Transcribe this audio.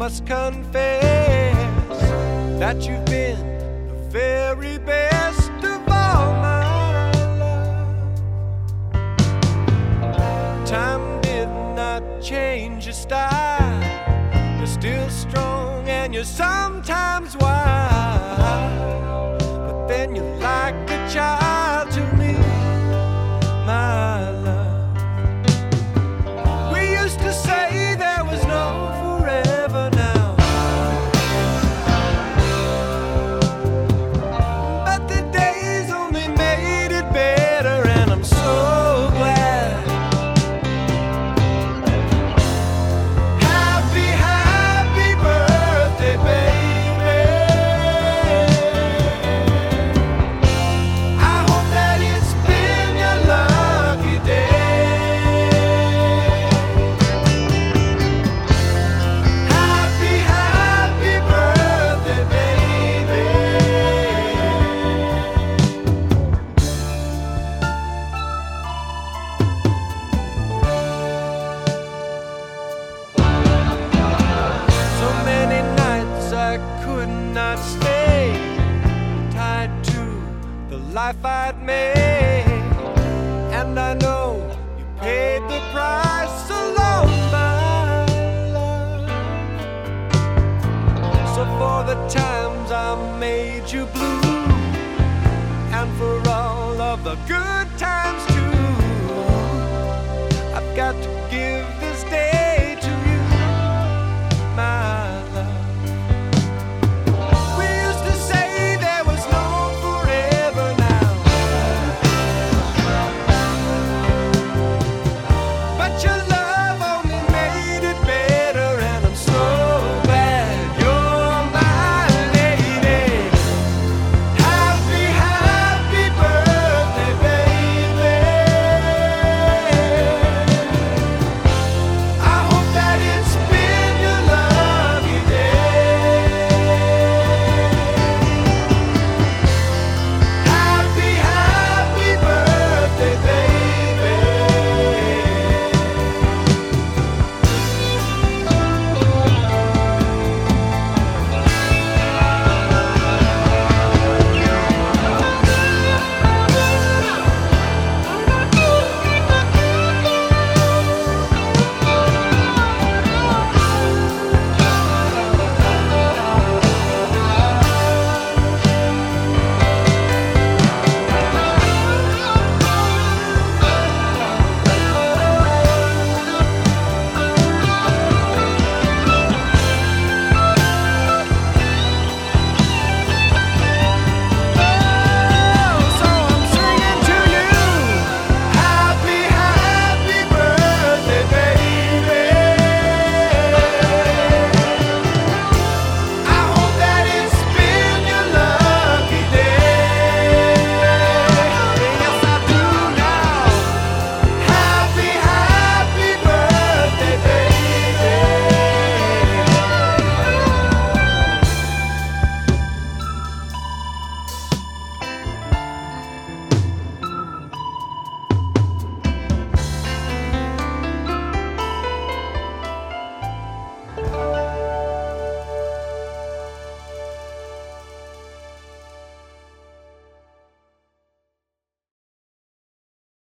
must confess that you've been the very best of all my love. Time did not change your style. You're still strong and you're sometimes wild, but then you're like a child to me, my love. We used to say there was no forever now, but the days only made it better, and I'm so glad. Happy, happy birthday, baby. I hope that it's been your lucky day. Happy, happy birthday, baby. So many nights I could not stay, tied to the life I'd made, and I know you paid the price alone, my love. So for the times I made you blue, and for all of the good times too, I've got to